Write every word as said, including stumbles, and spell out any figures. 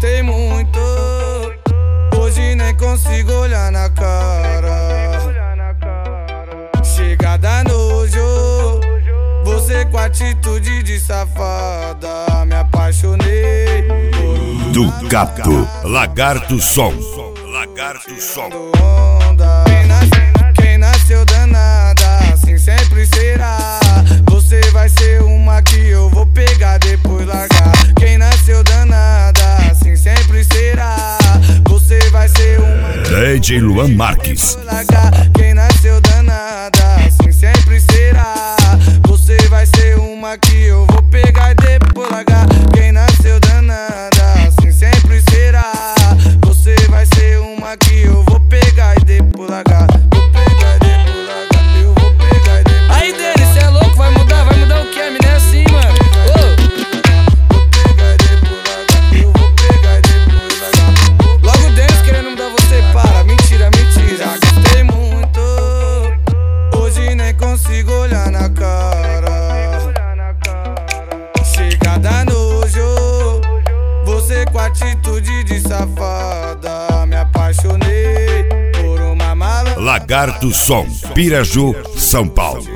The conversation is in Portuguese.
gostei muito. Hoje nem consigo olhar na cara. Chega da nojo, você com atitude de safada. Me apaixonei por do Gato, Lagarto Som. Lagarto Som. Quem, nasce, quem nasceu danada, assim sempre será. Você vai ser uma que eu vou pegar, depois largar. Quem nasceu danada, assim sempre será. Você vai ser uma D J Luan Marques. Quem nasceu danada, assim sempre será. Você vai ser uma que eu vou pegar e depois largar. Quem nasceu danada, assim sempre será. Você vai ser uma que eu vou pegar e depois largar. Vou pegar e depois largar. Eu vou pegar e depois. Aí dele, cê é louco, vai mudar, vai mudar o que? A mina é assim, mano. Ô. Vou pegar e depois largar. Eu vou pegar e depois largar. Logo dentro querendo mudar você, para. Mentira, mentira. Já gostei muito. Hoje nem consigo olhar na cara. Chega da nojo, você com atitude de safada. Me apaixonei por uma mala. Lagarto Som, Piraju, São Paulo.